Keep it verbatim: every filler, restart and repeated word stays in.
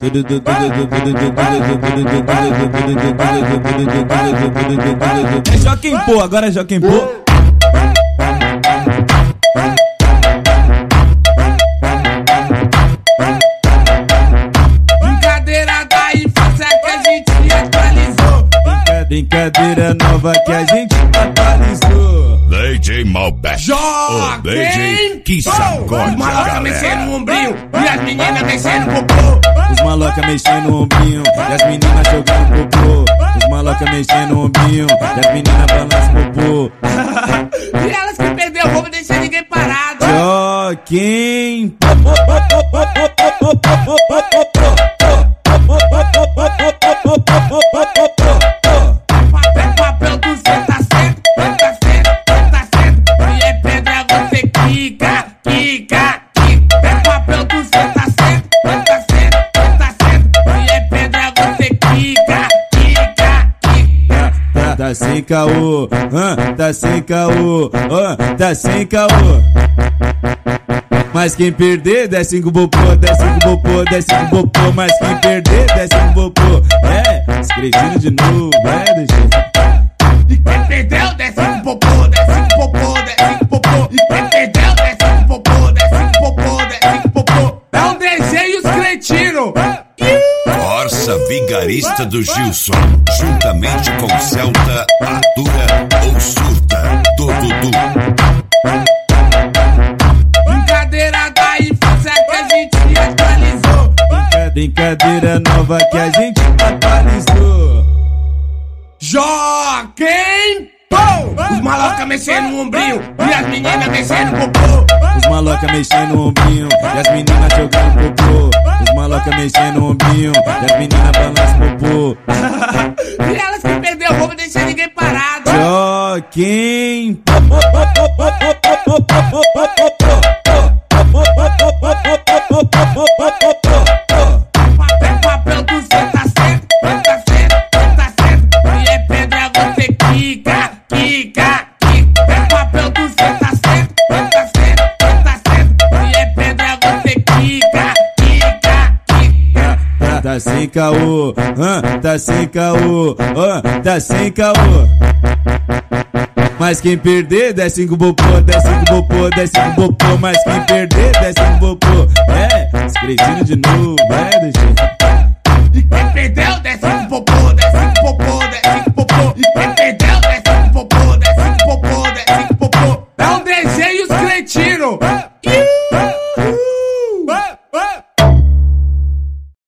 É Joaquim Pô, agora é Joaquim Pô. Brincadeira da infância que a gente atualizou. Brincadeira nova que a gente atualizou. D J Malbec, o D J que sacode Os maloca a mexendo no galera. ombrinho e as meninas mexendo no popô. Os maloca mexendo no ombrinho e as meninas jogando popô. Os maloca mexendo no ombrinho e as meninas balançam popô. E elas que perderam, vamos deixar ninguém parado. Joaquim Papel do cê tá certo, tá certo, tá certo. E é pedra, você quica, quica, quica. É papel do cê tá certo, tá certo, tá certo. E é pedra, você quica, quica, quica. tá sem caô, ah, tá sem caô, ah, tá sem caô. Mas quem perder, desce com popô, desce com popô, desce com popô. Mas quem perder, desce com popô. É, escrevendo de novo, é, deixa. E quem perdeu, desce com popô, desce com popô, desce com popô. E quem perdeu, desce com popô, desce com popô, desce com popô. É um desenho, os cretinos. Força Vigarista do Gilson, juntamente com Celta, Atura ou Surta do Dudu. Brincadeira da infância que a gente atualizou. Brincadeira nova que a gente atualizou. Joaquim Pô! Os maloca mexendo no ombrinho e as meninas mexendo no popô. Os maloca mexendo no ombrinho e as meninas jogando popô. Os maloca mexendo no ombrinho e as meninas balançam popô. E elas que perderam, vamos deixar ninguém parado. Joaquim Papel, papel do cê tá certo, tá certo, tá certo. E é pedra, você quica, quica, quica. É papel do cê tá certo, tá certo, tá certo. E é pedra, você quica, quica, quica. tá sem caô, ah, tá sem caô, ah, tá sem caô. Mas quem perder, desce com popô, desce com popô, desce com popô. Mas quem perder, desce com popô. É, escrevendo de novo, é, deixa.